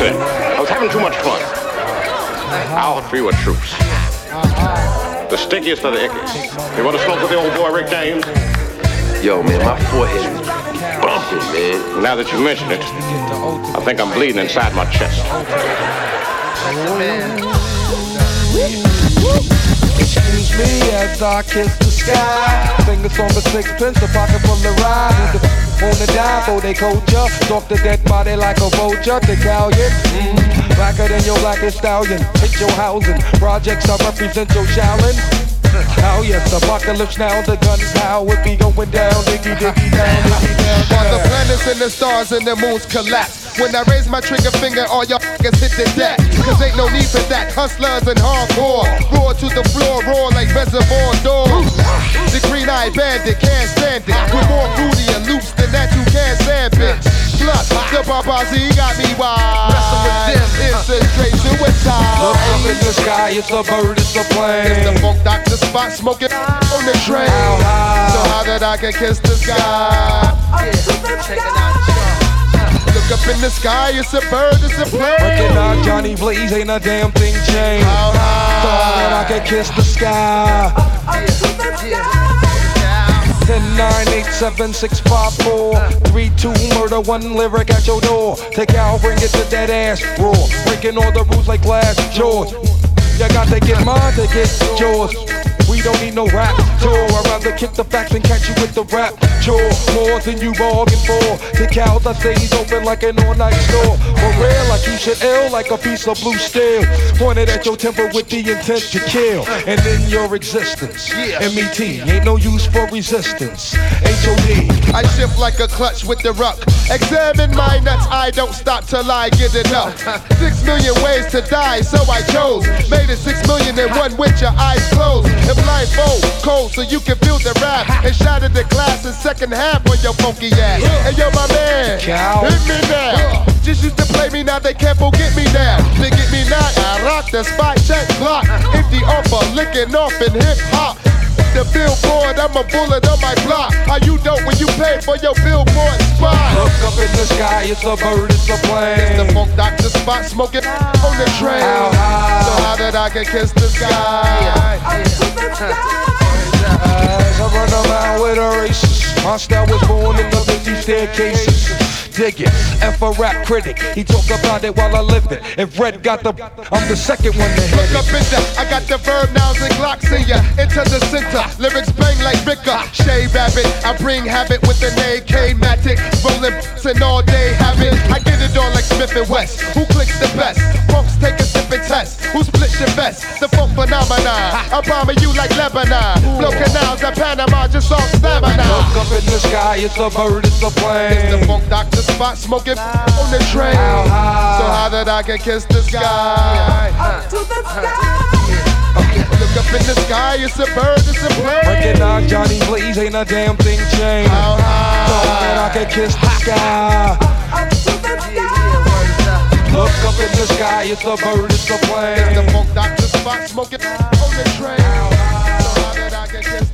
accident. I was having too much fun. I'll for you a truce. The stickiest of the ickies. You want to smoke with the old boy Rick James? Yo, man, my forehead is bumping, man. Now that you mention it, I think I'm bleeding inside my chest. Excuse me as I kiss the sky. Fingers on the sixpence, a pocket full of ride. Wanna die for they culture. Stalk the dead body like a vulture. Italian, blacker than your blackest stallion. Hit your housing. Projects I represent your Shaolin. Oh yes, apocalypse now, the guns now, it be going down, diggy down, diggy down. While the planets and the stars and the moons collapse. When I raise my trigger finger, all y'all niggas hit the deck. Cause ain't no need for that, hustlers and hardcore. Roar to the floor, roar like reservoir doors. The green-eyed bandit can't stand it. With more booty and loops than that you can't stand, bitch. Plus, the paparazzi got me wild. Messing with them, it's a straight suicide. Look up in the sky, it's a bird, it's a plane. It's the funk doctor spot smoking on the train. So how that I can kiss the sky? Look up in the sky, it's a bird, it's a plane. Recognize Johnny Blaze, ain't a damn thing changed. So that I can kiss the sky. 10, 9, 8, 7, 6, 5, 4, 3, 2, murder, one lyric at your door. Take out, bring it to that ass raw. Breaking all the rules like glass jaws. You got to get mine to get yours. We don't need no rap tour. I'd rather kick the facts and catch you with the rap chore. More than you bargained for. Take out, I say he's open like an all-night store. For real, I keep shit ill like a piece of blue steel. Pointed at your temper with the intent to kill. And in your existence, M.E.T. ain't no use for resistance. H.O.D. I shift like a clutch with the ruck. Examine my nuts, I don't stop till I get enough. 6 million ways to die, so I chose. Made it 6 million in one with your eyes closed. And blindfold, cold, so you can feel the rap. And shatter the glass in second half on your funky ass. And yo, my man, hit me now. Just used to play me, now they can't forget me now. They get me now, I rock the spot, check clock. Empty offer, licking off in hip hop. The billboard, I'm a bullet on my block. How you dope when you pay for your billboard spot? Look up in the sky, it's a bird, it's a plane. It's the funk doctor spot, smoking on the train. So how that I can kiss the sky? I run around with a racist. My style was born in the busy staircases. Dig it, F a rap critic. He talk about it while I live it. If Red got the, I'm the second one to hit Look it. up in there, I got the verb nouns and glocks in ya. Into the center, lyrics bang like Ricker. Shea Rabbit, I bring habit with an AK-matic. Rolling and all day habit. I get it on like Smith and West. Who clicks the best? Folks take a sip and test. Who splits your best? The funk phenomenon. I'm bombing you like Lebanon. Blow canals at Panama, just off stamina. Look up in the sky, it's a bird, it's a plane. It's the funk doctor spot, smoking on the train. So how that I can kiss the sky? Up to the sky. Look up in the sky, it's a bird, it's a plane. Recognize Johnny Blaze, ain't a damn thing changed. So that I can kiss the sky. Up to the sky. Look up in the sky, it's a bird, it's a plane. It's the funk doctor spot, smoking on the train. So how that I can kiss